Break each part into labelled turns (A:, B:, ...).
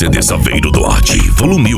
A: CD Saveiro Duarte, volume 1.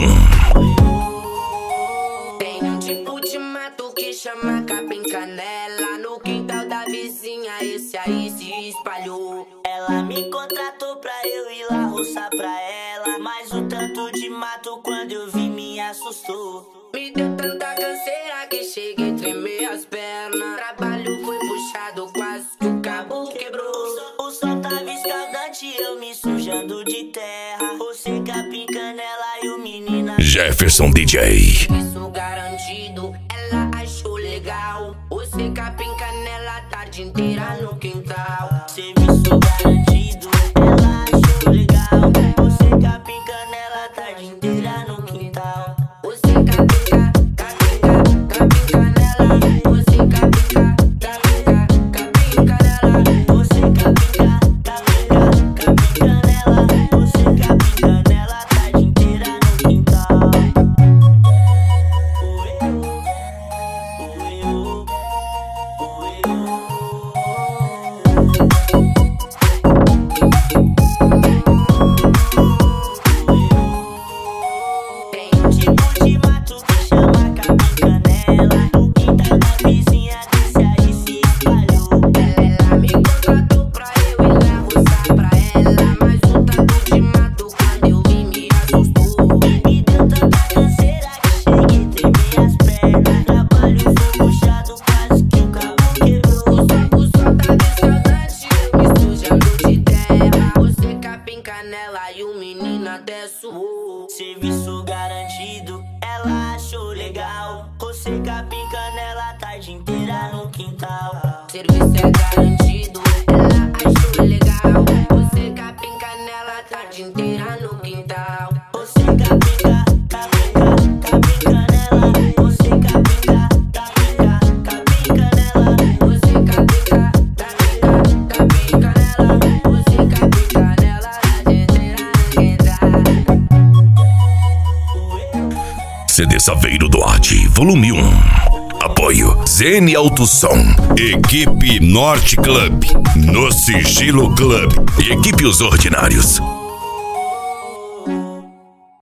B: Tem um tipo de mato que chama capim canela. No quintal da vizinha esse aí se espalhou.
C: Ela me contratou pra eu ir lá roçar pra ela, mas o tanto de mato quando eu vi me assustou.
B: Me deu tanta canseira que cheguei a tremer as pernas. Trabalho foi puxado, quase que o cabo quebrou.
C: O sol tava escaldante, eu me sujando de terra. Você capim canela e o menina
A: Jefferson DJ.
B: Isso garantido, ela achou legal. Você capim canela a tarde inteira no quintal.
C: Serviço garantido, ela achou legal. Você capim canela a tarde inteira no quintal.
B: Você capim canela. Você capim canela.
C: Você capim canela. Você capim canela a tarde inteira no quintal. Tem um tipo de mato que chama capim canela. No quintal da vizinha desse aí se espalhou.
B: Ela me contratou pra eu ir lá roçar pra ela, mas o tanto de mato quando eu vi me assustou.
C: Me deu tanta canseira que cheguei a tremer as pernas. Trabalho foi puxado, quase que o cabo quebrou.
B: O sol tava escaldante, eu me sujando de terra. Você capim canela e o menino até suou.
C: Serviço garantido, ela achou legal. Você capim canela a tarde inteira no quintal.
B: Serviço é garantido, ela achou legal. Você capim canela a tarde inteira no quintal.
C: Você capim canela. Você capim canela.
B: Você capim canela. Você capim canela a tarde inteira no quintal.
A: CD Saveiro Duarte, volume 1. Apoio ZN Auto Som, Equipe Norte Club, No Sigilo Club e Equipe Os Ordinários.